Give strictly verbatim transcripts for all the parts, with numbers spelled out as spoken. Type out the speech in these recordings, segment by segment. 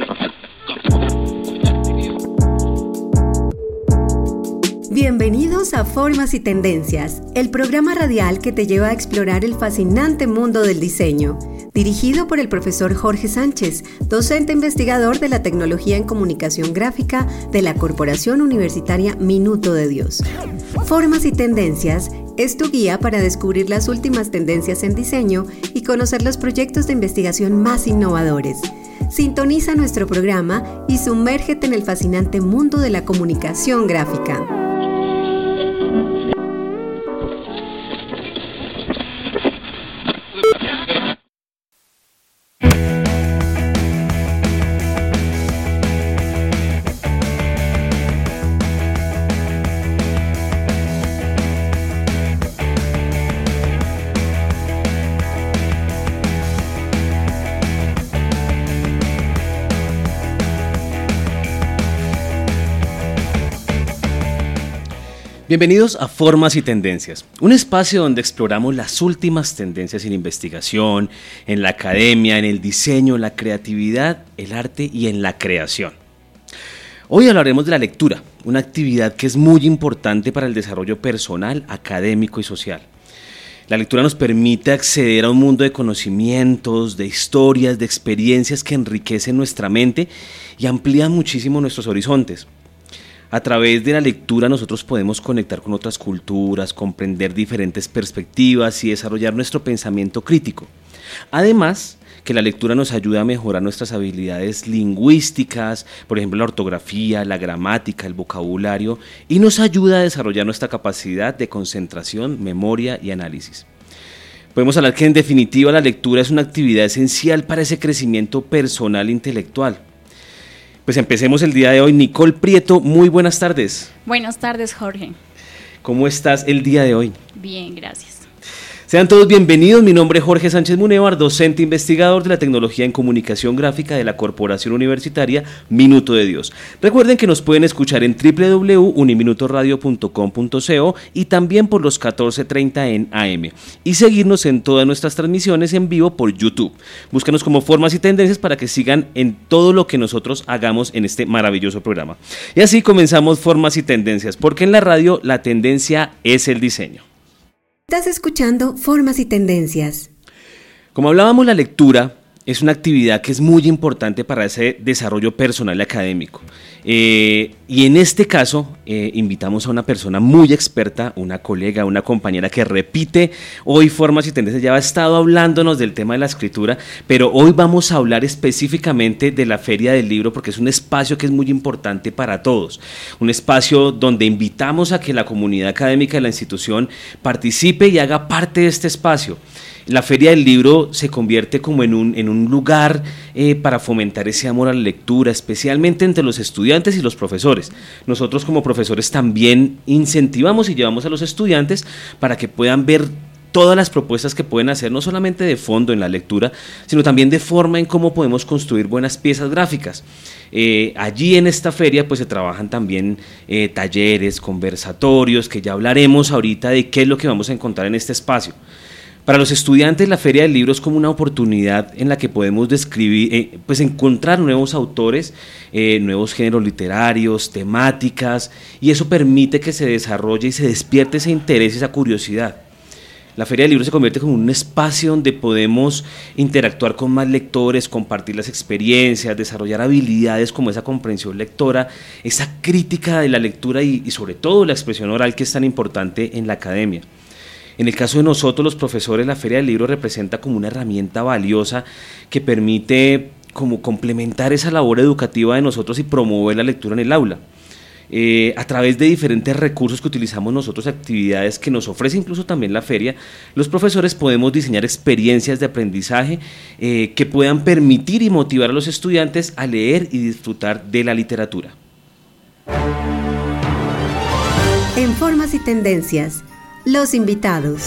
Bienvenidos a Formas y Tendencias, el programa radial que te lleva a explorar el fascinante mundo del diseño, dirigido por el profesor Jorge Sánchez, docente investigador de la tecnología en comunicación gráfica de la Corporación Universitaria Minuto de Dios. Formas y Tendencias es tu guía para descubrir las últimas tendencias en diseño y conocer los proyectos de investigación más innovadores. Sintoniza nuestro programa y sumérgete en el fascinante mundo de la comunicación gráfica. Bienvenidos a Formas y Tendencias, un espacio donde exploramos las últimas tendencias en investigación, en la academia, en el diseño, la creatividad, el arte y en la creación. Hoy hablaremos de la lectura, una actividad que es muy importante para el desarrollo personal, académico y social. La lectura nos permite acceder a un mundo de conocimientos, de historias, de experiencias que enriquecen nuestra mente y amplían muchísimo nuestros horizontes. A través de la lectura nosotros podemos conectar con otras culturas, comprender diferentes perspectivas y desarrollar nuestro pensamiento crítico. Además, que la lectura nos ayuda a mejorar nuestras habilidades lingüísticas, por ejemplo la ortografía, la gramática, el vocabulario, y nos ayuda a desarrollar nuestra capacidad de concentración, memoria y análisis. Podemos hablar que en definitiva la lectura es una actividad esencial para ese crecimiento personal e intelectual. Pues empecemos el día de hoy. Nicole Prieto, muy buenas tardes. Buenas tardes, Jorge. ¿Cómo estás el día de hoy? Bien, gracias. Sean todos bienvenidos, mi nombre es Jorge Sánchez Munevar, docente investigador de la tecnología en comunicación gráfica de la Corporación Universitaria Minuto de Dios. Recuerden que nos pueden escuchar en doble u doble u doble u punto uniminutoradio punto com punto co y también por los catorce treinta en A M y seguirnos en todas nuestras transmisiones en vivo por YouTube. Búscanos como Formas y Tendencias para que sigan en todo lo que nosotros hagamos en este maravilloso programa. Y así comenzamos Formas y Tendencias, porque en la radio la tendencia es el diseño. Estás escuchando Formas y Tendencias. Como hablábamos, la lectura es una actividad que es muy importante para ese desarrollo personal y académico. Eh, y en este caso, eh, invitamos a una persona muy experta, una colega, una compañera que repite hoy Formas y Tendencias. Ya ha estado hablándonos del tema de la escritura, pero hoy vamos a hablar específicamente de la Feria del Libro, porque es un espacio que es muy importante para todos. Un espacio donde invitamos a que la comunidad académica de la institución participe y haga parte de este espacio. La Feria del Libro se convierte como en un, en un lugar eh, para fomentar ese amor a la lectura, especialmente entre los estudiantes y los profesores. Nosotros como profesores también incentivamos y llevamos a los estudiantes para que puedan ver todas las propuestas que pueden hacer, no solamente de fondo en la lectura, sino también de forma en cómo podemos construir buenas piezas gráficas. Eh, allí en esta feria pues se trabajan también eh, talleres, conversatorios, que ya hablaremos ahorita de qué es lo que vamos a encontrar en este espacio. Para los estudiantes, la Feria del Libro es como una oportunidad en la que podemos describir, eh, pues encontrar nuevos autores, eh, nuevos géneros literarios, temáticas, y eso permite que se desarrolle y se despierte ese interés, esa curiosidad. La Feria del Libro se convierte como un espacio donde podemos interactuar con más lectores, compartir las experiencias, desarrollar habilidades como esa comprensión lectora, esa crítica de la lectura y, y sobre todo la expresión oral, que es tan importante en la academia. En el caso de nosotros, los profesores, la Feria del Libro representa como una herramienta valiosa que permite como complementar esa labor educativa de nosotros y promover la lectura en el aula. Eh, a través de diferentes recursos que utilizamos nosotros, actividades que nos ofrece incluso también la feria, los profesores podemos diseñar experiencias de aprendizaje eh, que puedan permitir y motivar a los estudiantes a leer y disfrutar de la literatura. En Formas y Tendencias, los invitados.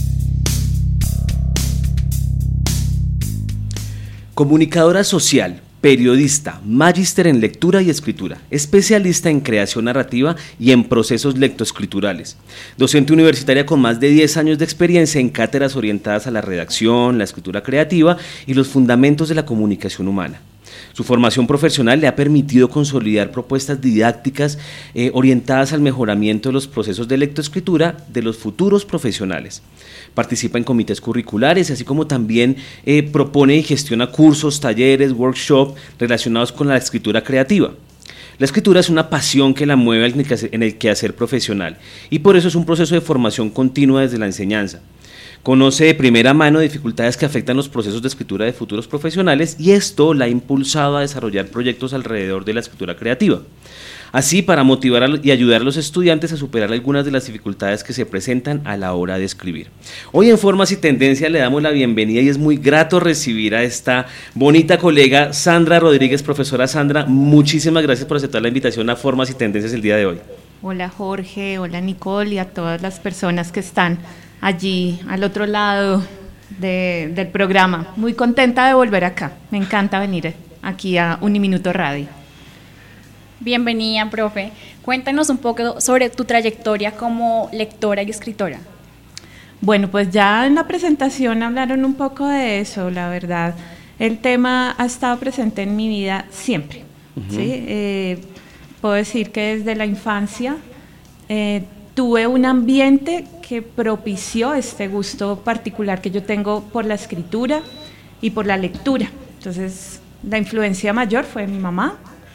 Comunicadora social, periodista, magíster en lectura y escritura, especialista en creación narrativa y en procesos lectoescriturales, docente universitaria con más de diez años de experiencia en cátedras orientadas a la redacción, la escritura creativa y los fundamentos de la comunicación humana. Su formación profesional le ha permitido consolidar propuestas didácticas eh, orientadas al mejoramiento de los procesos de lectoescritura de los futuros profesionales. Participa en comités curriculares, así como también eh, propone y gestiona cursos, talleres, workshops relacionados con la escritura creativa. La escritura es una pasión que la mueve en el quehacer profesional y por eso es un proceso de formación continua desde la enseñanza. Conoce de primera mano dificultades que afectan los procesos de escritura de futuros profesionales y esto la ha impulsado a desarrollar proyectos alrededor de la escritura creativa. Así, para motivar y ayudar a los estudiantes a superar algunas de las dificultades que se presentan a la hora de escribir. Hoy en Formas y Tendencias le damos la bienvenida y es muy grato recibir a esta bonita colega Sandra Rodríguez. Profesora Sandra, muchísimas gracias por aceptar la invitación a Formas y Tendencias el día de hoy. Hola Jorge, hola Nicole y a todas las personas que están allí al otro lado de, del programa. Muy contenta de volver acá, me encanta venir aquí a Uniminuto Radio. Bienvenida, profe. Cuéntanos un poco sobre tu trayectoria como lectora y escritora. Bueno, pues ya en la presentación hablaron un poco de eso, la verdad. El tema ha estado presente en mi vida siempre, uh-huh. ¿sí? Eh, puedo decir que desde la infancia eh, tuve un ambiente que propició este gusto particular que yo tengo por la escritura y por la lectura. Entonces, la influencia mayor fue mi mamá.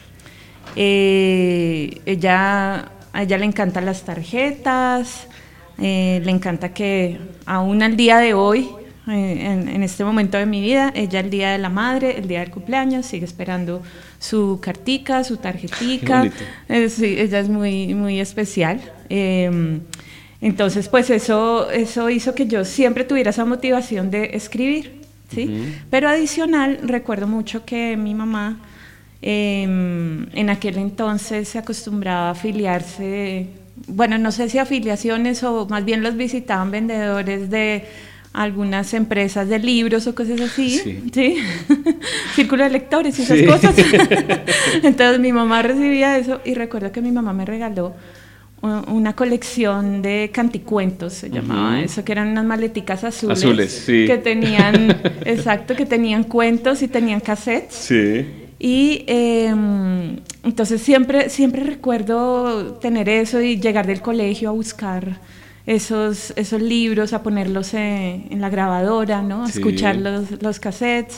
Eh, ella, a ella le encantan las tarjetas, eh, le encanta que aún al día de hoy, eh, en, en este momento de mi vida, ella el día de la madre, el día del cumpleaños, sigue esperando su cartica, su tarjetica. Eh, sí, ella es muy, muy especial. Eh, entonces, pues eso, eso hizo que yo siempre tuviera esa motivación de escribir, ¿sí? Uh-huh. Pero adicional, recuerdo mucho que mi mamá Eh, en aquel entonces se acostumbraba a afiliarse, bueno, no sé si afiliaciones o más bien los visitaban vendedores de algunas empresas de libros o cosas así, sí, ¿sí? Círculo de lectores y esas sí. cosas. Entonces mi mamá recibía eso y recuerdo que mi mamá me regaló una colección de canticuentos, se llamaba uh-huh. eso, que eran unas maleticas azules, azules sí. que tenían, exacto, que tenían cuentos y tenían cassettes. Sí. Y eh, entonces siempre, siempre recuerdo tener eso y llegar del colegio a buscar esos, esos libros, a ponerlos en, en la grabadora, ¿no? A sí. escuchar los, los cassettes.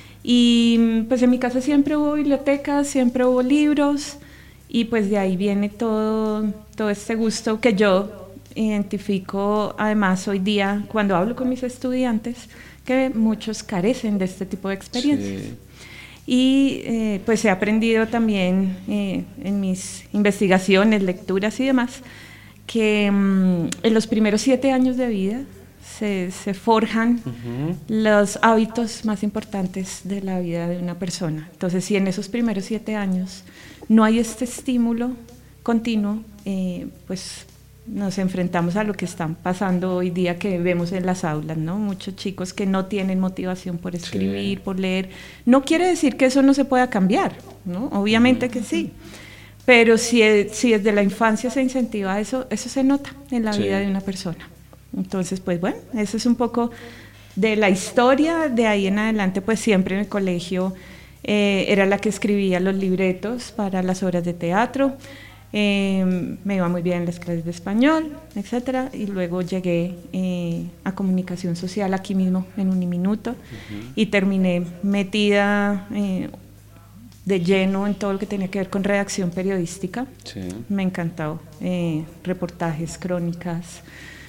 Y pues en mi casa siempre hubo bibliotecas, siempre hubo libros y pues de ahí viene todo, todo este gusto que yo identifico además hoy día cuando hablo con mis estudiantes, que muchos carecen de este tipo de experiencias. Sí. Y eh, pues he aprendido también eh, en mis investigaciones, lecturas y demás, que um, en los primeros siete años de vida se, se forjan uh-huh. los hábitos más importantes de la vida de una persona. Entonces, si en esos primeros siete años no hay este estímulo continuo, eh, pues nos enfrentamos a lo que están pasando hoy día que vemos en las aulas, ¿no? Muchos chicos que no tienen motivación por escribir, sí. por leer. No quiere decir que eso no se pueda cambiar, ¿no? Obviamente uh-huh. que sí. Pero si, si desde la infancia se incentiva eso, eso se nota en la sí. vida de una persona. Entonces, pues bueno, eso es un poco de la historia. De ahí en adelante, pues siempre en el colegio eh, era la que escribía los libretos para las obras de teatro. Eh, me iba muy bien en las clases de español, etcétera, y luego llegué eh, a comunicación social aquí mismo en Uniminuto uh-huh. y terminé metida eh, de lleno en todo lo que tenía que ver con redacción periodística. Sí. Me encantó, eh, reportajes, crónicas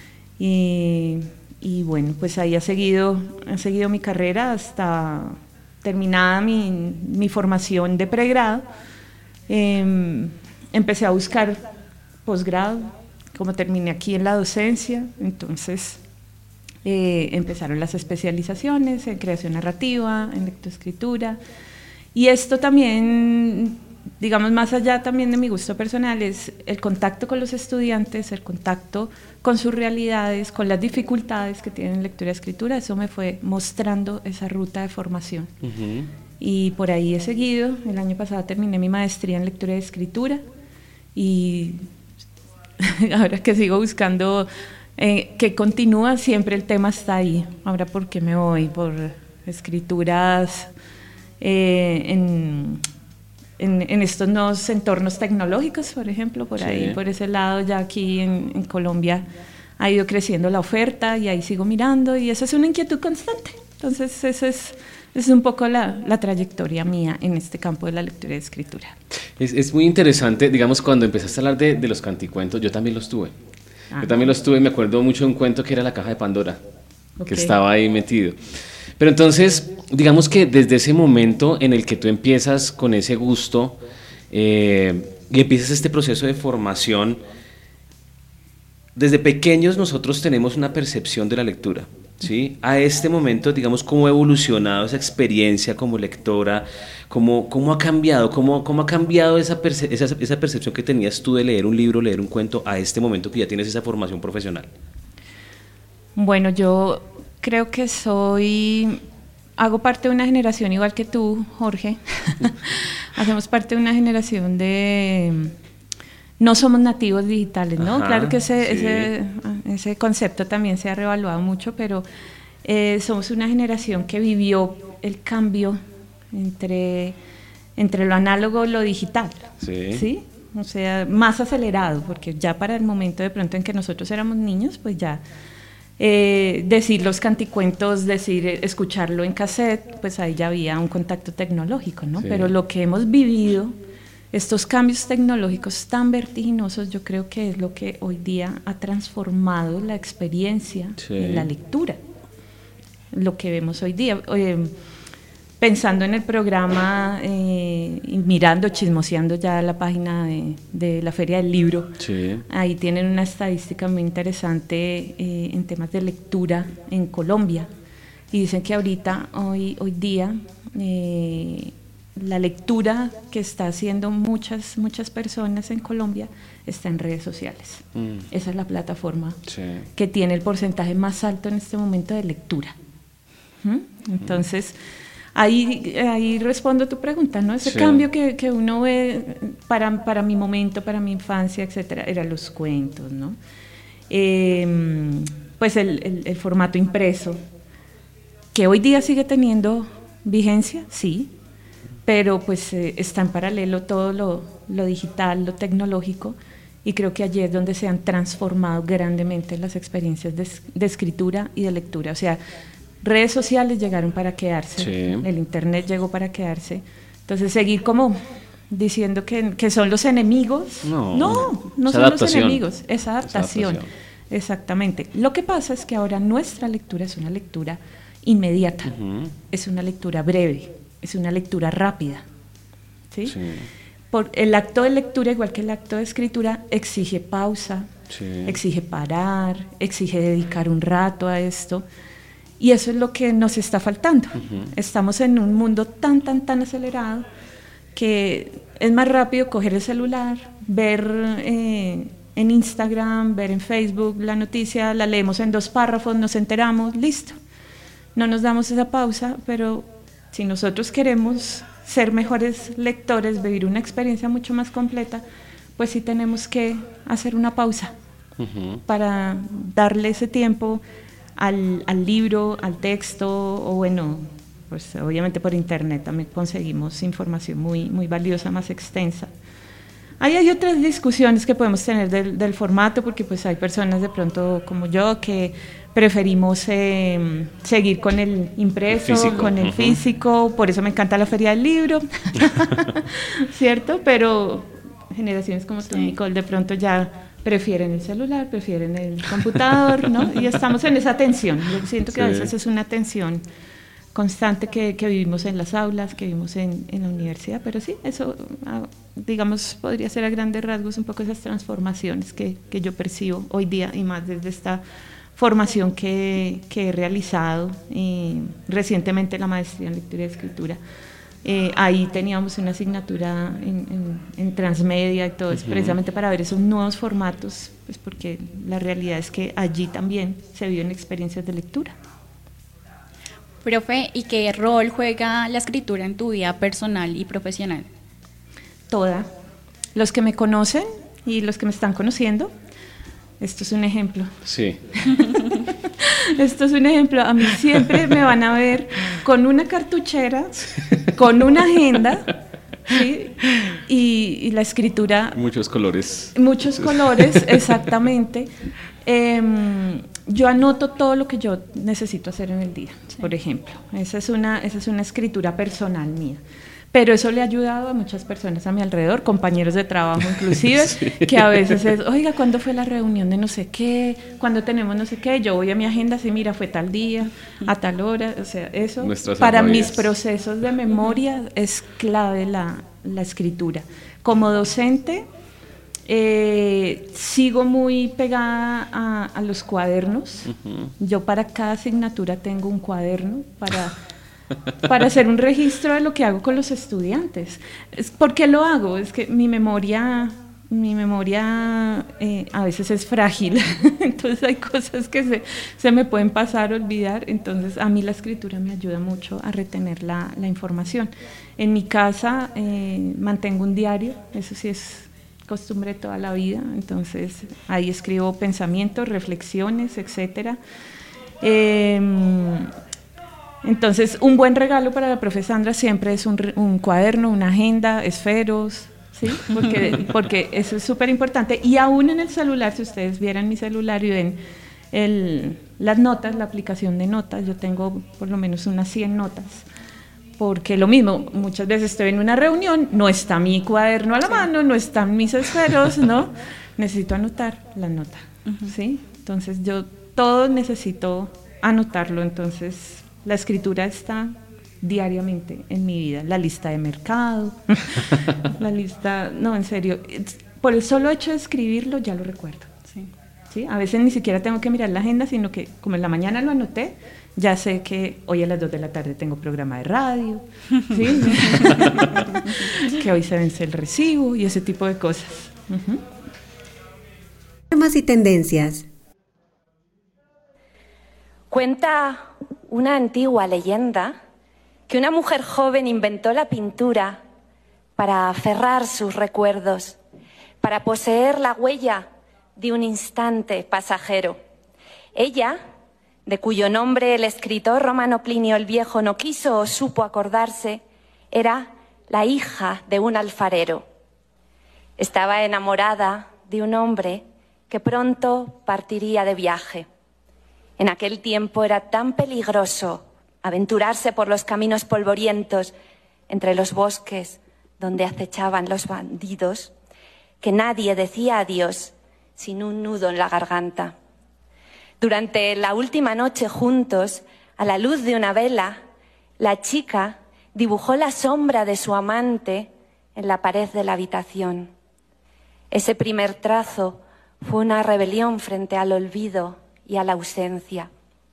y, y bueno, pues ahí ha seguido, ha seguido mi carrera hasta terminada mi, mi formación de pregrado. Eh, Empecé a buscar posgrado, como terminé aquí en la docencia, entonces eh, empezaron las especializaciones en creación narrativa, en lectoescritura, y esto también, digamos, más allá también de mi gusto personal, es el contacto con los estudiantes, el contacto con sus realidades, con las dificultades que tienen lectura y escritura. Eso me fue mostrando esa ruta de formación. Uh-huh. y por ahí he seguido. El año pasado terminé mi maestría en lectura y escritura y ahora que sigo buscando eh, que continúa, siempre el tema está ahí. Ahora, ¿por qué me voy? Por escrituras eh, en, en, en estos nuevos entornos tecnológicos, por ejemplo, por sí. ahí, por ese lado, ya aquí en, en Colombia ha ido creciendo la oferta y ahí sigo mirando y esa es una inquietud constante. Entonces, esa es, es un poco la, la trayectoria mía en este campo de la lectura y escritura. Es, es muy interesante, digamos, cuando empezaste a hablar de, de los canticuentos, yo también los tuve. Ajá. Yo también los tuve, me acuerdo mucho de un cuento que era La Caja de Pandora, okay. que estaba ahí metido. Pero entonces, digamos que desde ese momento en el que tú empiezas con ese gusto eh, y empiezas este proceso de formación, desde pequeños nosotros tenemos una percepción de la lectura, ¿sí? A este momento, digamos, ¿cómo ha evolucionado esa experiencia como lectora? ¿Cómo, cómo ha cambiado? ¿Cómo, cómo ha cambiado esa, perce- esa, esa percepción que tenías tú de leer un libro, leer un cuento, a este momento que ya tienes esa formación profesional? Bueno, yo creo que soy... Hago parte de una generación igual que tú, Jorge. Hacemos parte de una generación de... No somos nativos digitales, ¿no? Ajá, claro que ese, sí. ese, ese concepto también se ha revaluado mucho, pero eh, somos una generación que vivió el cambio entre, entre lo análogo y lo digital, sí. ¿sí? O sea, más acelerado, porque ya para el momento de pronto en que nosotros éramos niños, pues ya eh, decir los canticuentos, decir, escucharlo en cassette, pues ahí ya había un contacto tecnológico, ¿no? Sí. Pero lo que hemos vivido... Estos cambios tecnológicos tan vertiginosos, yo creo que es lo que hoy día ha transformado la experiencia sí. en la lectura. Lo que vemos hoy día. Eh, pensando en el programa, eh, mirando, chismoseando ya la página de, de la Feria del Libro, sí. ahí tienen una estadística muy interesante eh, en temas de lectura en Colombia. Y dicen que ahorita, hoy, hoy día... Eh, la lectura que está haciendo muchas, muchas personas en Colombia está en redes sociales. Mm. Esa es la plataforma sí. que tiene el porcentaje más alto en este momento de lectura. ¿Mm? Entonces, ahí, ahí respondo a tu pregunta, ¿no? Ese sí. cambio que, que uno ve para, para mi momento, para mi infancia, etcétera, eran los cuentos, ¿no? Eh, pues el, el, el formato impreso, que hoy día sigue teniendo vigencia, sí, pero pues eh, está en paralelo todo lo, lo digital, lo tecnológico, y creo que allí es donde se han transformado grandemente las experiencias de, de escritura y de lectura. O sea, redes sociales llegaron para quedarse, sí. el internet llegó para quedarse, entonces seguir como diciendo que, que son los enemigos, no, no, no son adaptación. Los enemigos, es adaptación, adaptación, exactamente. Lo que pasa es que ahora nuestra lectura es una lectura inmediata, uh-huh. es una lectura breve, es una lectura rápida, ¿sí? Sí. Por el acto de lectura, igual que el acto de escritura, exige pausa, sí. exige parar, exige dedicar un rato a esto, y eso es lo que nos está faltando. Uh-huh. Estamos en un mundo tan, tan, tan acelerado que es más rápido coger el celular, ver eh, en Instagram, ver en Facebook la noticia, la leemos en dos párrafos, nos enteramos, listo. No nos damos esa pausa, pero si nosotros queremos ser mejores lectores, vivir una experiencia mucho más completa, pues sí tenemos que hacer una pausa uh-huh. para darle ese tiempo al, al libro, al texto, o bueno, pues obviamente por internet también conseguimos información muy, muy valiosa, más extensa. Ahí hay otras discusiones que podemos tener del, del formato, porque pues hay personas de pronto como yo que preferimos eh, seguir con el impreso, el físico, con el uh-huh. físico, por eso me encanta la Feria del Libro, ¿cierto? Pero generaciones como tú, Nicole, de pronto ya prefieren el celular, prefieren el computador, ¿no? Y estamos en esa tensión. Yo siento que sí. a veces es una tensión constante que, que vivimos en las aulas, que vivimos en, en la universidad, pero sí, eso, digamos, podría ser a grandes rasgos un poco esas transformaciones que, que yo percibo hoy día, y más desde esta formación que, que he realizado eh, recientemente, la maestría en lectura y escritura. Eh, ahí teníamos una asignatura en, en, en transmedia y todo eso, uh-huh. precisamente para ver esos nuevos formatos, pues porque la realidad es que allí también se viven experiencias de lectura. Profe, ¿y qué rol juega la escritura en tu vida personal y profesional? Toda. Los que me conocen y los que me están conociendo, esto es un ejemplo. Sí. Esto es un ejemplo. A mí siempre me van a ver con una cartuchera, con una agenda, ¿sí? y, y la escritura. Muchos colores. Muchos colores, exactamente. Eh, yo anoto todo lo que yo necesito hacer en el día, sí. Por ejemplo. Esa es una, esa es una escritura personal mía. Pero eso le ha ayudado a muchas personas a mi alrededor, compañeros de trabajo inclusive, sí. Que a veces es, oiga, ¿cuándo fue la reunión de no sé qué? ¿Cuándo tenemos no sé qué? Yo voy a mi agenda, sí, mira, fue tal día, a tal hora, o sea, eso. Nuestras para memorias. Mis procesos de memoria es clave la, la escritura. Como docente, eh, sigo muy pegada a, a los cuadernos. Uh-huh. Yo para cada asignatura tengo un cuaderno para... para hacer un registro de lo que hago con los estudiantes. ¿Por qué lo hago? Es que mi memoria, mi memoria eh, a veces es frágil, entonces hay cosas que se, se me pueden pasar, olvidar, entonces a mí la escritura me ayuda mucho a retener la, la información. En mi casa eh, mantengo un diario, eso sí es costumbre toda la vida, entonces ahí escribo pensamientos, reflexiones, etcétera. Eh, Entonces, un buen regalo para la profe Sandra siempre es un, un cuaderno, una agenda, esferos, ¿sí? Porque, porque eso es súper importante. Y aún en el celular, si ustedes vieran mi celular y ven el, las notas, la aplicación de notas, yo tengo por lo menos unas cien notas. Porque lo mismo, muchas veces estoy en una reunión, no está mi cuaderno a la sí. mano, no están mis esferos, ¿no? Necesito anotar la nota, uh-huh. ¿sí? Entonces, yo todo necesito anotarlo, entonces... La escritura está diariamente en mi vida, la lista de mercado, la lista, no, en serio, por el solo hecho de escribirlo ya lo recuerdo. Sí. ¿Sí? A veces ni siquiera tengo que mirar la agenda, sino que como en la mañana lo anoté, ya sé que hoy a las dos de la tarde tengo programa de radio, ¿sí? Que hoy se vence el recibo y ese tipo de cosas. Uh-huh. Temas y tendencias. Cuenta una antigua leyenda que una mujer joven inventó la pintura para aferrar sus recuerdos, para poseer la huella de un instante pasajero. Ella, de cuyo nombre el escritor romano Plinio el Viejo no quiso o supo acordarse, era la hija de un alfarero. Estaba enamorada de un hombre que pronto partiría de viaje. En aquel tiempo era tan peligroso aventurarse por los caminos polvorientos entre los bosques donde acechaban los bandidos, que nadie decía adiós sin un nudo en la garganta. Durante la última noche juntos, a la luz de una vela, la chica dibujó la sombra de su amante en la pared de la habitación. Ese primer trazo fue una rebelión frente al olvido y a la ausencia.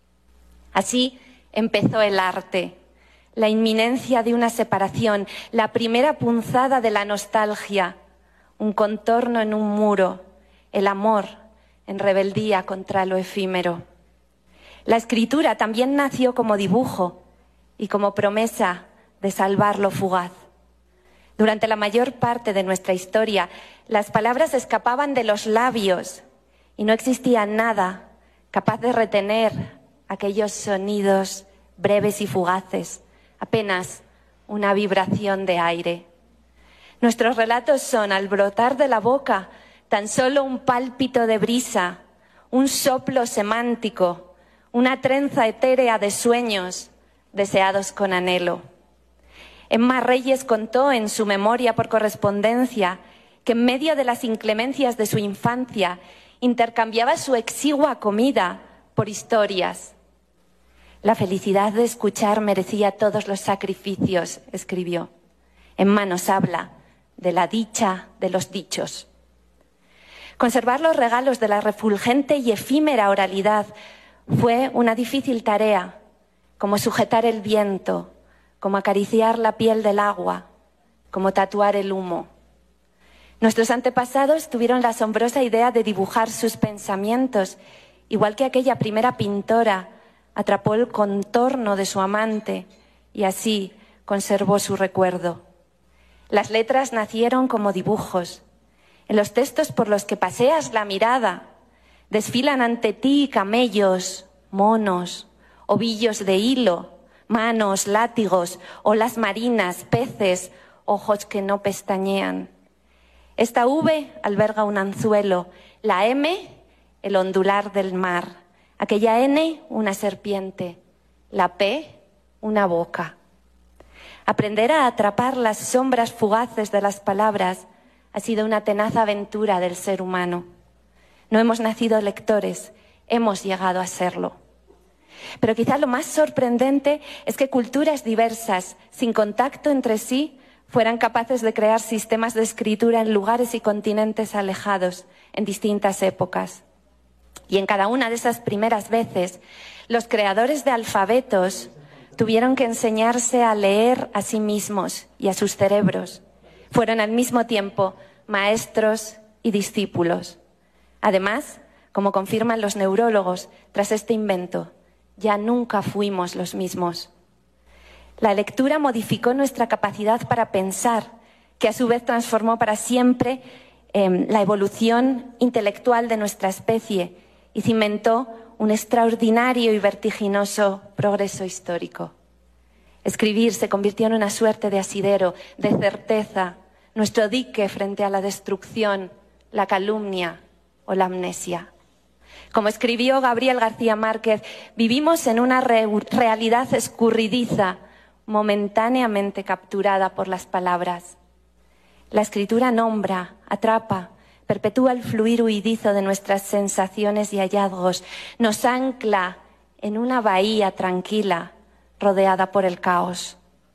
Así empezó el arte, la inminencia de una separación, la primera punzada de la nostalgia, un contorno en un muro, el amor en rebeldía contra lo efímero. La escritura también nació como dibujo y como promesa de salvar lo fugaz. Durante la mayor parte de nuestra historia, las palabras escapaban de los labios y no existía nada capaz de retener aquellos sonidos breves y fugaces, apenas una vibración de aire. Nuestros relatos son, al brotar de la boca, tan solo un pálpito de brisa, un soplo semántico, una trenza etérea de sueños deseados con anhelo. Emma Reyes contó en su memoria por correspondencia que en medio de las inclemencias de su infancia intercambiaba su exigua comida por historias. La felicidad de escuchar merecía todos los sacrificios, escribió. Emma nos habla de la dicha de los dichos. Conservar los regalos de la refulgente y efímera oralidad fue una difícil tarea, como sujetar el viento, como acariciar la piel del agua, como tatuar el humo. Nuestros antepasados tuvieron la asombrosa idea de dibujar sus pensamientos, igual que aquella primera pintora atrapó el contorno de su amante y así conservó su recuerdo. Las letras nacieron como dibujos. En los textos por los que paseas la mirada, desfilan ante ti camellos, monos, ovillos de hilo, manos, látigos, olas marinas, peces, ojos que no pestañean. Esta V alberga un anzuelo, la M, el ondular del mar, aquella N, una serpiente, la P, una boca. Aprender a atrapar las sombras fugaces de las palabras ha sido una tenaz aventura del ser humano. No hemos nacido lectores, hemos llegado a serlo. Pero quizá lo más sorprendente es que culturas diversas, sin contacto entre sí, fueran capaces de crear sistemas de escritura en lugares y continentes alejados, en distintas épocas. Y en cada una de esas primeras veces, los creadores de alfabetos tuvieron que enseñarse a leer a sí mismos y a sus cerebros. Fueron al mismo tiempo maestros y discípulos. Además, como confirman los neurólogos, tras este invento, ya nunca fuimos los mismos. La lectura modificó nuestra capacidad para pensar, que a su vez transformó para siempre eh, la evolución intelectual de nuestra especie y cimentó un extraordinario y vertiginoso progreso histórico. Escribir se convirtió en una suerte de asidero, de certeza, nuestro dique frente a la destrucción, la calumnia o la amnesia. Como escribió Gabriel García Márquez, vivimos en una re- realidad escurridiza, momentáneamente capturada por las palabras. La escritura nombra, atrapa, perpetúa el fluir huidizo de nuestras sensaciones y hallazgos, nos ancla en una bahía tranquila, rodeada por el caos.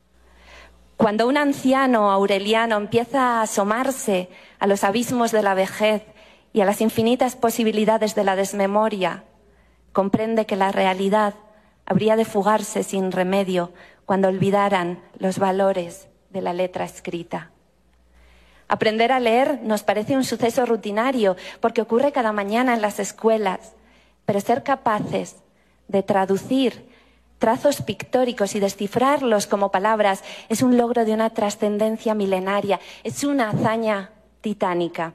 Cuando un anciano aureliano empieza a asomarse a los abismos de la vejez y a las infinitas posibilidades de la desmemoria, comprende que la realidad habría de fugarse sin remedio cuando olvidaran los valores de la letra escrita. Aprender a leer nos parece un suceso rutinario porque ocurre cada mañana en las escuelas, pero ser capaces de traducir trazos pictóricos y descifrarlos como palabras es un logro de una trascendencia milenaria, es una hazaña titánica.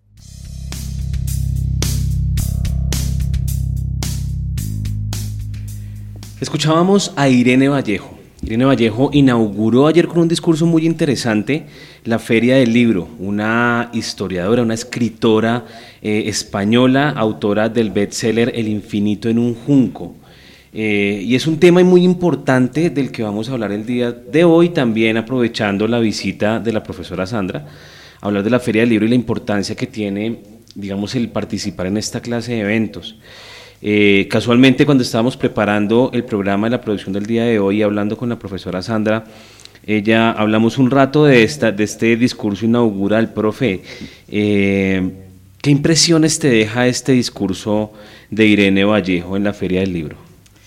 Escuchábamos a Irene Vallejo. Irene Vallejo inauguró ayer con un discurso muy interesante la Feria del Libro, una historiadora, una escritora eh, española, autora del bestseller El infinito en un junco. Eh, y es un tema muy importante del que vamos a hablar el día de hoy, también aprovechando la visita de la profesora Sandra, hablar de la Feria del Libro y la importancia que tiene, digamos, el participar en esta clase de eventos. Eh, casualmente, cuando estábamos preparando el programa de la producción del día de hoy, hablando con la profesora Sandra, ella hablamos un rato de, esta, de este discurso inaugural, profe. Eh, ¿Qué impresiones te deja este discurso de Irene Vallejo en la Feria del Libro?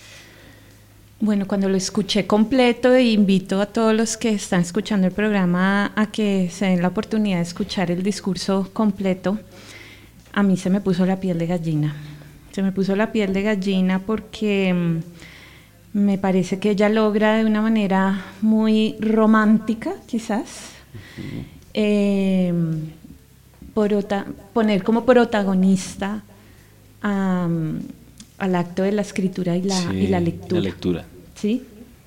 Bueno, cuando lo escuché completo, e invito a todos los que están escuchando el programa a que se den la oportunidad de escuchar el discurso completo, a mí se me puso la piel de gallina. Se me puso la piel de gallina porque mmm, me parece que ella logra de una manera muy romántica, quizás, uh-huh. eh, prota- poner como protagonista a... al acto de la escritura y la, sí, y la lectura. La lectura. ¿Sí?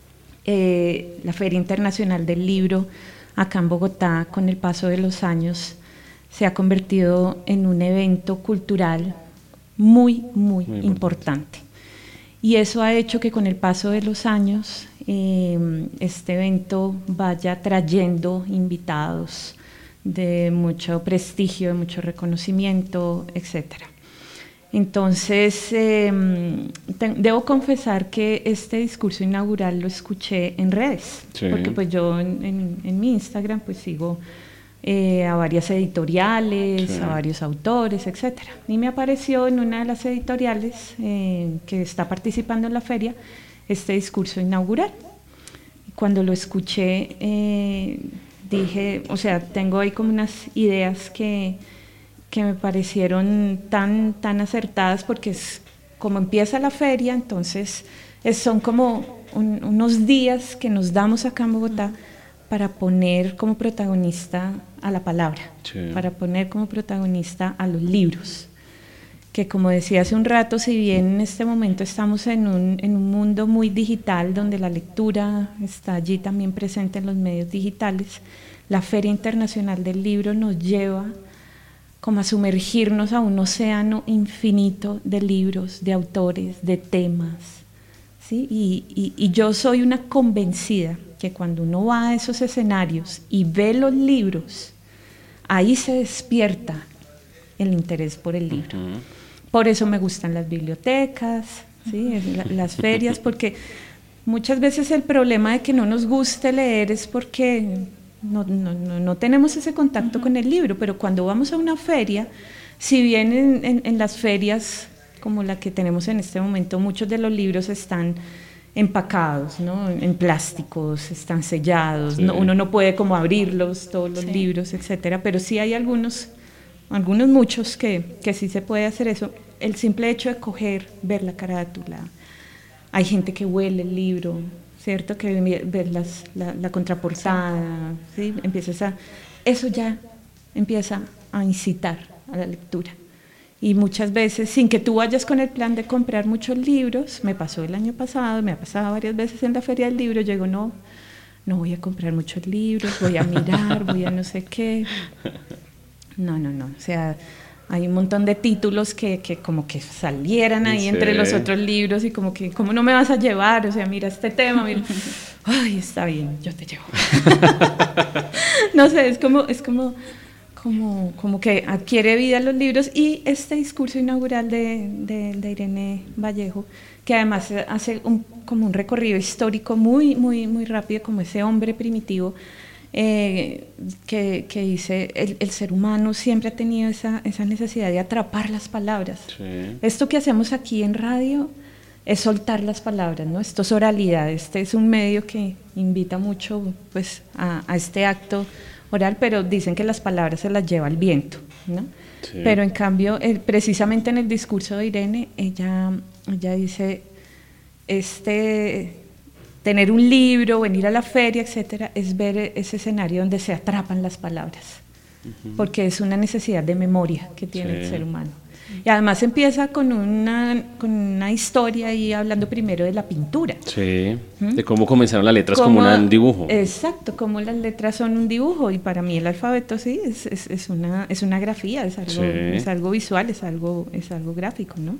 Eh, la Feria Internacional del Libro, acá en Bogotá, con el paso de los años, se ha convertido en un evento cultural muy, muy, muy importante. Y eso ha hecho que con el paso de los años, eh, este evento vaya trayendo invitados de mucho prestigio, de mucho reconocimiento, etcétera. Entonces, eh, te, debo confesar que este discurso inaugural lo escuché en redes, sí. porque pues yo en, en, en mi Instagram pues sigo eh, a varias editoriales, sí. a varios autores, etcétera. Y me apareció en una de las editoriales eh, que está participando en la feria este discurso inaugural. Cuando lo escuché, eh, dije, o sea, tengo ahí como unas ideas que... que me parecieron tan, tan acertadas porque es como empieza la feria, entonces es, son como un, unos días que nos damos acá en Bogotá para poner como protagonista a la palabra, sí. para poner como protagonista a los libros. Que como decía hace un rato, si bien en este momento estamos en un, en un mundo muy digital, donde la lectura está allí también presente en los medios digitales, la Feria Internacional del Libro nos lleva como a sumergirnos a un océano infinito de libros, de autores, de temas, ¿sí? Y, y, y yo soy una convencida que cuando uno va a esos escenarios y ve los libros, ahí se despierta el interés por el libro. Uh-huh. Por eso me gustan las bibliotecas, ¿sí? La, las ferias, porque muchas veces el problema de que no nos guste leer es porque no, no, no, no tenemos ese contacto uh-huh. con el libro, pero cuando vamos a una feria, si bien en, en, en las ferias como la que tenemos en este momento, muchos de los libros están empacados, ¿no? En plásticos, están sellados, sí. no, uno no puede como abrirlos, todos los sí. libros, etcétera, pero sí hay algunos... algunos muchos que, que sí se puede hacer eso, el simple hecho de coger, ver la carátula, hay gente que huele el libro, ¿cierto? Que ver las, la, la contraportada, ¿sí? Empiezas a, eso ya empieza a incitar a la lectura. Y muchas veces, sin que tú vayas con el plan de comprar muchos libros, me pasó el año pasado, me ha pasado varias veces en la Feria del Libro, llego, no, no voy a comprar muchos libros, voy a mirar, voy a no sé qué... No, no, no, o sea, hay un montón de títulos que, que como que salieran ahí sí. entre los otros libros y como que, ¿cómo no me vas a llevar? O sea, mira este tema, mira, ay, está bien, yo te llevo. No sé, es como, es como, como, como que adquiere vida los libros y este discurso inaugural de, de, de Irene Vallejo, que además hace un, como un recorrido histórico muy, muy, muy rápido, como ese hombre primitivo, Eh, que, que dice el, el ser humano siempre ha tenido esa, esa necesidad de atrapar las palabras. Sí. Esto que hacemos aquí en radio es soltar las palabras, ¿no? Esto es oralidad, este es un medio que invita mucho pues, a, a este acto oral, pero dicen que las palabras se las lleva el viento, ¿no? Sí. Pero en cambio, eh, precisamente en el discurso de Irene, ella, ella dice, este... tener un libro, venir a la feria, etcétera, es ver ese escenario donde se atrapan las palabras, uh-huh. porque es una necesidad de memoria que tiene sí. el ser humano. Y además empieza con una, con una historia ahí hablando primero de la pintura. Sí, ¿Mm? De cómo comenzaron las letras como un dibujo. Exacto, cómo las letras son un dibujo, y para mí el alfabeto sí, es, es, es, una, es una grafía, es algo, sí. es algo visual, es algo, es algo gráfico, ¿no?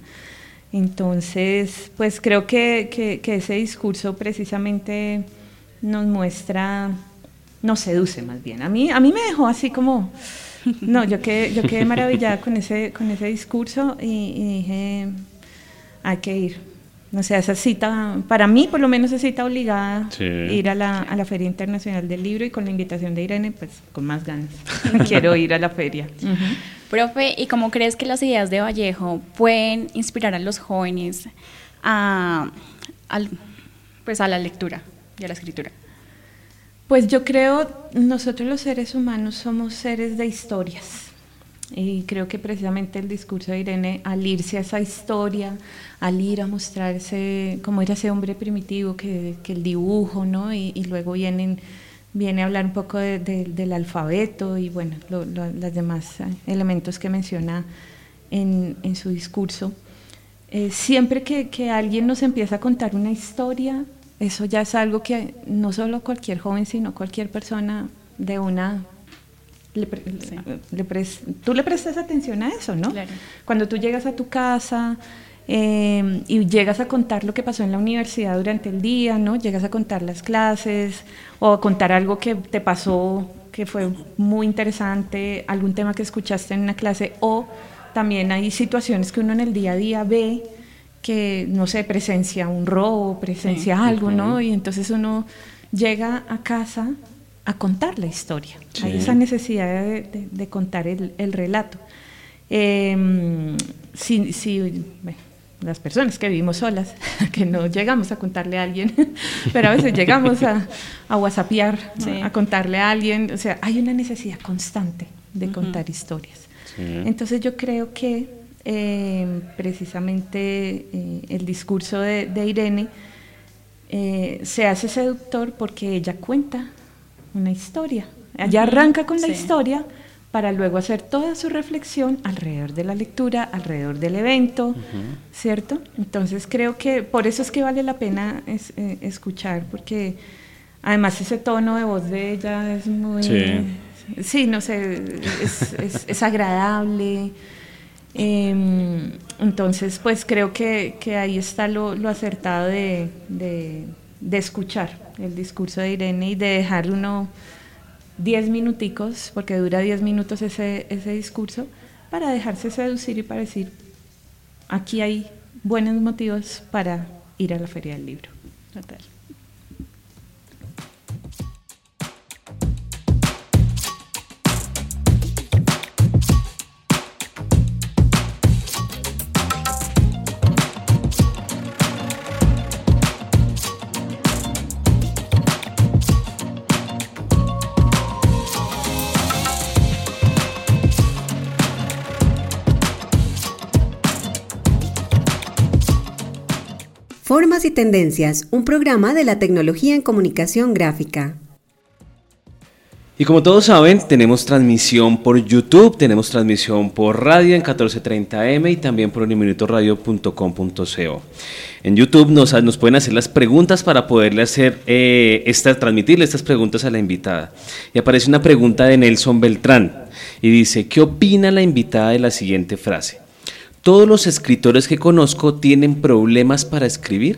Entonces, pues creo que, que, que ese discurso precisamente nos muestra, nos seduce más bien. A mí, a mí me dejó así como, no, yo quedé, yo quedé maravillada con ese, con ese discurso y, y dije, hay que ir. O sea, esa cita, para mí por lo menos esa cita obligada, sí. ir a la, a la Feria Internacional del Libro, y con la invitación de Irene, pues con más ganas, quiero ir a la feria. Uh-huh. Profe, ¿y cómo crees que las ideas de Vallejo pueden inspirar a los jóvenes a, a, pues a la lectura y a la escritura? Pues yo creo, nosotros los seres humanos somos seres de historias, y creo que precisamente el discurso de Irene, al irse a esa historia, al ir a mostrarse cómo era ese hombre primitivo, que, que el dibujo, ¿no? Y, y luego vienen... viene a hablar un poco de, de, del alfabeto y bueno, lo, lo, los demás elementos que menciona en, en su discurso. Eh, siempre que, que alguien nos empieza a contar una historia, eso ya es algo que no solo cualquier joven, sino cualquier persona de una... Le pre, sí. le pres, tú le prestas atención a eso, ¿no? Claro. Cuando tú llegas a tu casa... Eh, y llegas a contar lo que pasó en la universidad durante el día, ¿no? Llegas a contar las clases o a contar algo que te pasó que fue muy interesante, algún tema que escuchaste en una clase, o también hay situaciones que uno en el día a día ve que, no sé, presencia un robo, presencia sí. algo, ¿no? Y entonces uno llega a casa a contar la historia. Sí. Hay esa necesidad de, de, de contar el, el relato. Eh, si, si, bueno, las personas que vivimos solas, que no llegamos a contarle a alguien, pero a veces llegamos a, a whatsappear, sí. a, a contarle a alguien, o sea, hay una necesidad constante de uh-huh. contar historias. Sí. Entonces yo creo que eh, precisamente eh, el discurso de, de Irene eh, se hace seductor porque ella cuenta una historia. Ella arranca con la sí. historia para luego hacer toda su reflexión alrededor de la lectura, alrededor del evento, uh-huh. ¿cierto? Entonces creo que por eso es que vale la pena es, eh, escuchar, porque además ese tono de voz de ella es muy... Sí, sí no sé, es, es, es agradable. Eh, entonces, pues creo que, que ahí está lo, lo acertado de, de, de escuchar el discurso de Irene y de dejar uno... diez minuticos, porque dura diez minutos ese, ese discurso, para dejarse seducir y para decir, aquí hay buenos motivos para ir a la Feria del Libro. Total. Formas y Tendencias, un programa de la tecnología en comunicación gráfica. Y como todos saben, tenemos transmisión por YouTube, tenemos transmisión por radio en catorce treinta eme y también por uniminuto radio punto com punto co. En YouTube nos, nos pueden hacer las preguntas para poderle hacer, eh, esta, transmitirle estas preguntas a la invitada. Y aparece una pregunta de Nelson Beltrán y dice, ¿qué opina la invitada de la siguiente frase? ¿Todos los escritores que conozco tienen problemas para escribir?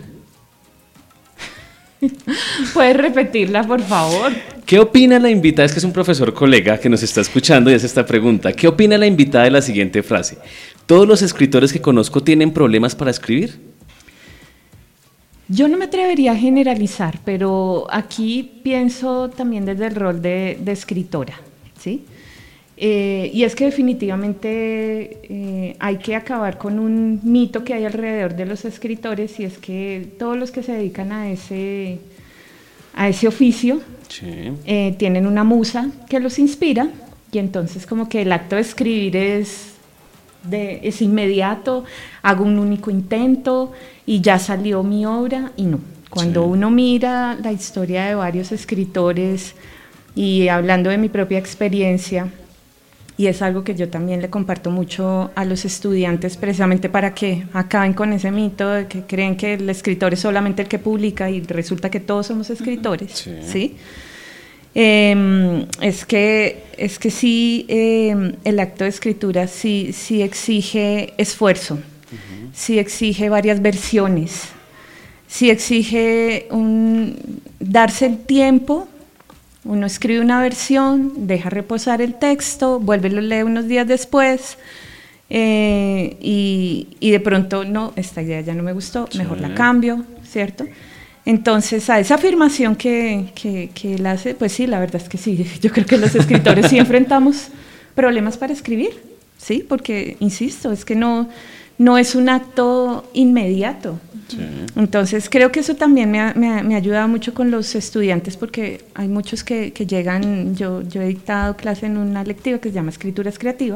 ¿Puedes repetirla, por favor? ¿Qué opina la invitada? Es que es un profesor colega que nos está escuchando y hace esta pregunta. ¿Qué opina la invitada de la siguiente frase? ¿Todos los escritores que conozco tienen problemas para escribir? Yo no me atrevería a generalizar, pero aquí pienso también desde el rol de, de escritora, ¿sí? Eh, y es que definitivamente eh, hay que acabar con un mito que hay alrededor de los escritores, y es que todos los que se dedican a ese, a ese oficio sí. eh, tienen una musa que los inspira, y entonces como que el acto de escribir es, de, es inmediato, hago un único intento y ya salió mi obra, y no. Cuando sí. uno mira la historia de varios escritores, y hablando de mi propia experiencia, y es algo que yo también le comparto mucho a los estudiantes, precisamente para que acaben con ese mito de que creen que el escritor es solamente el que publica y resulta que todos somos escritores, sí, ¿sí? Eh, es que, es que sí, eh, el acto de escritura sí, sí exige esfuerzo, uh-huh. sí exige varias versiones, sí exige un, darse el tiempo. Uno escribe una versión, deja reposar el texto, vuelve y lo lee unos días después, eh, y, y de pronto, no, esta idea ya no me gustó, sí. mejor la cambio, ¿cierto? Entonces, a esa afirmación que, que, que él hace, pues sí, la verdad es que sí, yo creo que los escritores sí enfrentamos problemas para escribir, ¿sí? Porque, insisto, es que no, no es un acto inmediato. Sí. Entonces creo que eso también me ha, me, ha, me ha ayudado mucho con los estudiantes, porque hay muchos que, que llegan, yo, yo he dictado clase en una lectiva que se llama Escrituras Creativas,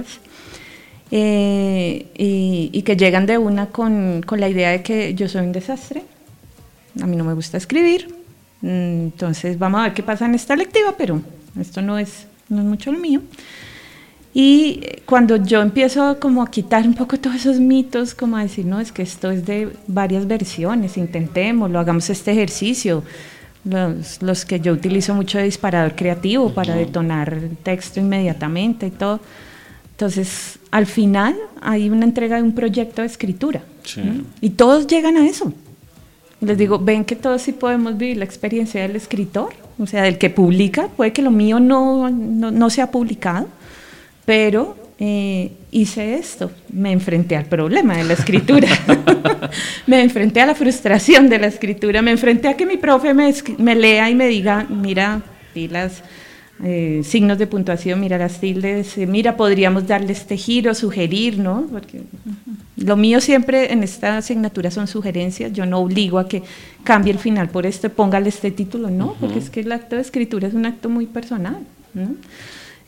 eh, y, y que llegan de una con, con la idea de que yo soy un desastre, a mí no me gusta escribir, entonces vamos a ver qué pasa en esta lectiva, pero esto no es, no es mucho lo mío. Y cuando yo empiezo como a quitar un poco todos esos mitos, como a decir, no, es que esto es de varias versiones, intentémoslo, hagamos este ejercicio, los, los que yo utilizo mucho de disparador creativo para detonar el texto inmediatamente y todo. Entonces, al final hay una entrega de un proyecto de escritura, sí. ¿no? Y todos llegan a eso. Y les digo, ven que todos sí podemos vivir la experiencia del escritor, o sea, del que publica, puede que lo mío no, no, no sea publicado, pero eh, hice esto, me enfrenté al problema de la escritura, me enfrenté a la frustración de la escritura, me enfrenté a que mi profe me, me lea y me diga, mira, pilas, eh, signos de puntuación, mira las tildes, eh, mira, podríamos darle este giro, sugerir, ¿no? Porque lo mío siempre en esta asignatura son sugerencias, yo no obligo a que cambie el final por esto, póngale este título, no, uh-huh. porque es que el acto de escritura es un acto muy personal, ¿no?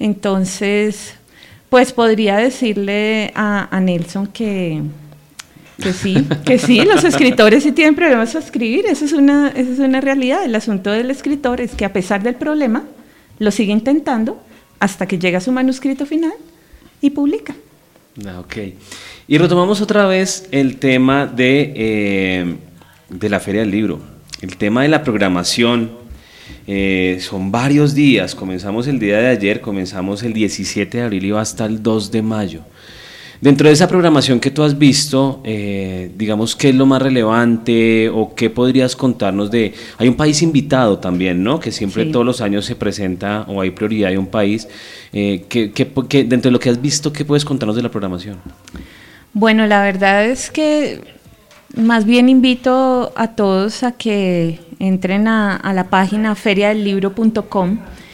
Entonces, pues podría decirle a, a Nelson que, Que sí, que sí, los escritores sí tienen problemas para escribir, eso es una, eso es una realidad. El asunto del escritor es que a pesar del problema, lo sigue intentando hasta que llega a su manuscrito final y publica. Ah, ok. Y retomamos otra vez el tema de, eh, de la Feria del Libro, el tema de la programación. Eh, son varios días, comenzamos el día de ayer, comenzamos el diecisiete de abril y va hasta el dos de mayo. Dentro de esa programación que tú has visto, eh, digamos, ¿qué es lo más relevante o qué podrías contarnos de...? Hay un país invitado también, ¿no? Que siempre sí. Todos los años se presenta o hay prioridad de un país. Eh, ¿qué, qué, qué, dentro de lo que has visto, ¿qué puedes contarnos de la programación? Bueno, la verdad es que más bien invito a todos a que entren a, a la página feria del libro punto com.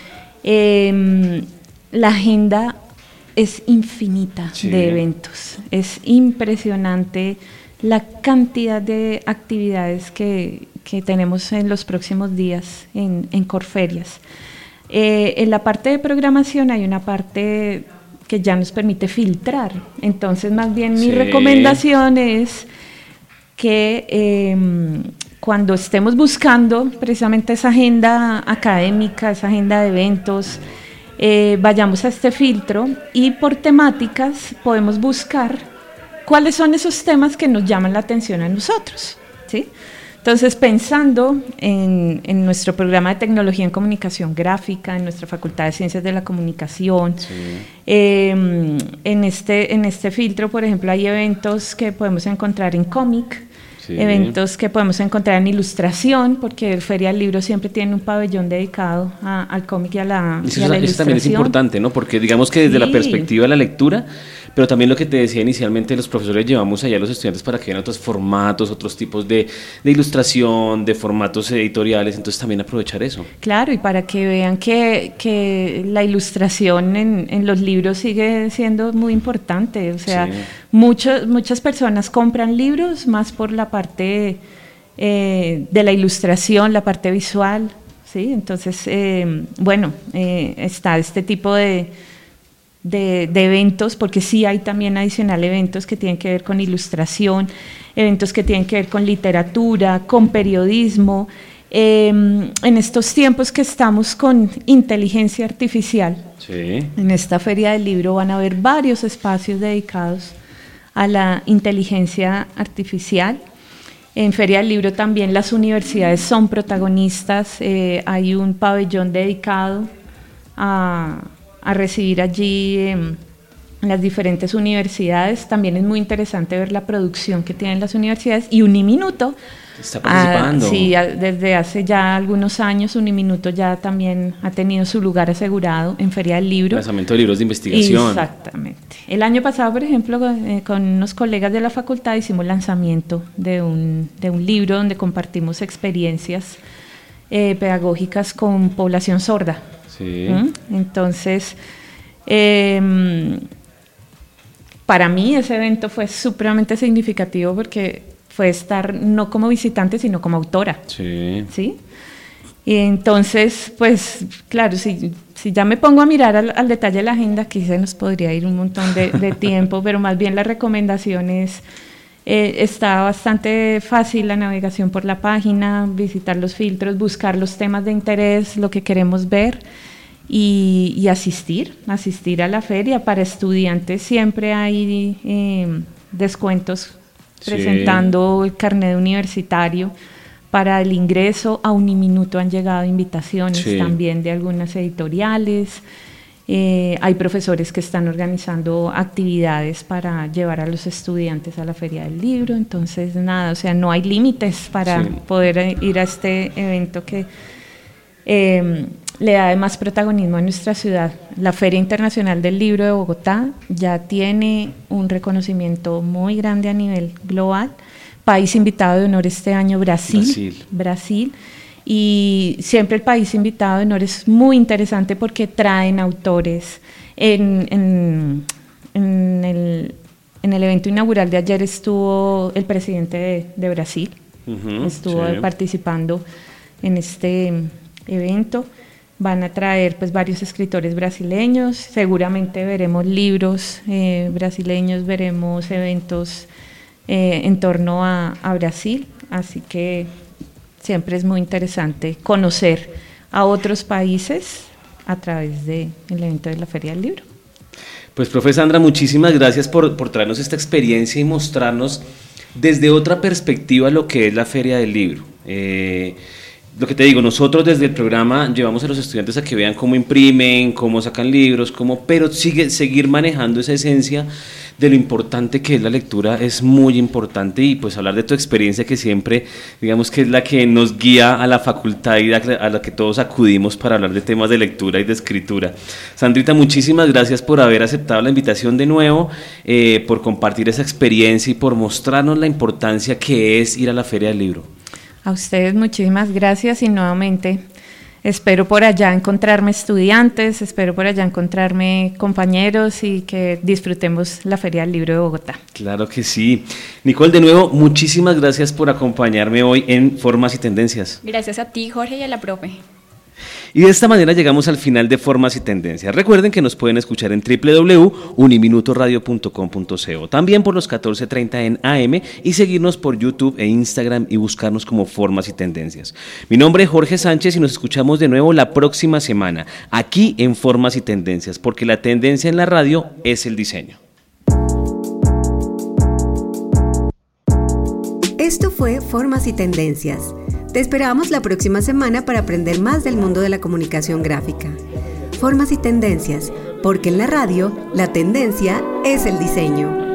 Eh, la agenda es infinita sí. de eventos, es impresionante la cantidad de actividades que, que tenemos en los próximos días en, en Corferias. Eh, en la parte de programación hay una parte que ya nos permite filtrar, entonces más bien sí. mi recomendación es que eh, cuando estemos buscando precisamente esa agenda académica, esa agenda de eventos, Eh, vayamos a este filtro y por temáticas podemos buscar cuáles son esos temas que nos llaman la atención a nosotros, ¿sí? Entonces, pensando en, en nuestro programa de tecnología en comunicación gráfica, en nuestra Facultad de Ciencias de la Comunicación, sí. eh, en, este, en este filtro, por ejemplo, hay eventos que podemos encontrar en cómic, sí. eventos que podemos encontrar en ilustración, porque el Feria del Libro siempre tiene un pabellón dedicado a, al cómic y a la, eso, y a la eso ilustración. También es importante, ¿no? Porque digamos que desde sí. la perspectiva de la lectura, pero también lo que te decía inicialmente, los profesores llevamos allá a los estudiantes para que vean otros formatos, otros tipos de, de ilustración, de formatos editoriales, entonces también aprovechar eso. Claro, y para que vean que, que la ilustración en, en los libros sigue siendo muy importante, o sea, sí. muchos, muchas personas compran libros más por la parte eh, de la ilustración, la parte visual, ¿sí? Entonces, eh, bueno, eh, está este tipo de... De, de eventos, porque sí hay también adicional eventos que tienen que ver con ilustración, eventos que tienen que ver con literatura, con periodismo. Eh, en estos tiempos que estamos con inteligencia artificial, sí. en esta Feria del Libro van a haber varios espacios dedicados a la inteligencia artificial. En Feria del Libro también las universidades son protagonistas, eh, hay un pabellón dedicado a... a recibir allí eh, en las diferentes universidades. También es muy interesante ver la producción que tienen las universidades y Uniminuto. Está participando. Ah, sí, a, desde hace ya algunos años Uniminuto ya también ha tenido su lugar asegurado en Feria del Libro. Lanzamiento de libros de investigación. Exactamente. El año pasado, por ejemplo, eh, con unos colegas de la facultad hicimos lanzamiento de un, de un libro donde compartimos experiencias eh, pedagógicas con población sorda. Sí. ¿Mm? Entonces, eh, para mí ese evento fue supremamente significativo porque fue estar no como visitante, sino como autora. Sí. ¿Sí? Y entonces, pues, claro, si, si ya me pongo a mirar al, al detalle de la agenda, aquí se nos podría ir un montón de, de tiempo, pero más bien la recomendación es, eh, está bastante fácil la navegación por la página, visitar los filtros, buscar los temas de interés, lo que queremos ver y, y asistir, asistir a la feria. Para estudiantes siempre hay eh, descuentos presentando sí. el carnet universitario. Para el ingreso a Uniminuto han llegado invitaciones sí. también de algunas editoriales. Eh, hay profesores que están organizando actividades para llevar a los estudiantes a la Feria del Libro. Entonces, nada, o sea, no hay límites para sí. poder ir a este evento que eh, le da además protagonismo a nuestra ciudad. La Feria Internacional del Libro de Bogotá ya tiene un reconocimiento muy grande a nivel global. País invitado de honor este año, Brasil, Brasil. Brasil. Y siempre el país invitado de honor es muy interesante porque traen autores. En, en, en, el, en el evento inaugural de ayer estuvo el presidente de, de Brasil, uh-huh, estuvo sí. participando en este evento. Van a traer pues varios escritores brasileños, seguramente veremos libros eh, brasileños, veremos eventos eh, en torno a, a Brasil, así que siempre es muy interesante conocer a otros países a través del evento de la Feria del Libro. Pues, profe Sandra, muchísimas gracias por, por traernos esta experiencia y mostrarnos desde otra perspectiva lo que es la Feria del Libro. Eh, Lo que te digo, nosotros desde el programa llevamos a los estudiantes a que vean cómo imprimen, cómo sacan libros, cómo, pero sigue, seguir manejando esa esencia de lo importante que es la lectura es muy importante, y pues hablar de tu experiencia, que siempre digamos que es la que nos guía a la facultad y a la que todos acudimos para hablar de temas de lectura y de escritura. Sandrita, muchísimas gracias por haber aceptado la invitación de nuevo, eh, por compartir esa experiencia y por mostrarnos la importancia que es ir a la Feria del Libro. A ustedes muchísimas gracias, y nuevamente espero por allá encontrarme estudiantes, espero por allá encontrarme compañeros y que disfrutemos la Feria del Libro de Bogotá. Claro que sí. Nicole, de nuevo, muchísimas gracias por acompañarme hoy en Formas y Tendencias. Gracias a ti, Jorge, y a la profe. Y de esta manera llegamos al final de Formas y Tendencias. Recuerden que nos pueden escuchar en doble u doble u doble u punto uniminutoradio punto com punto co, también por los catorce treinta en A M, y seguirnos por YouTube e Instagram y buscarnos como Formas y Tendencias. Mi nombre es Jorge Sánchez y nos escuchamos de nuevo la próxima semana, aquí en Formas y Tendencias, porque la tendencia en la radio es el diseño. Esto fue Formas y Tendencias. Te esperamos la próxima semana para aprender más del mundo de la comunicación gráfica. Formas y Tendencias, porque en la radio la tendencia es el diseño.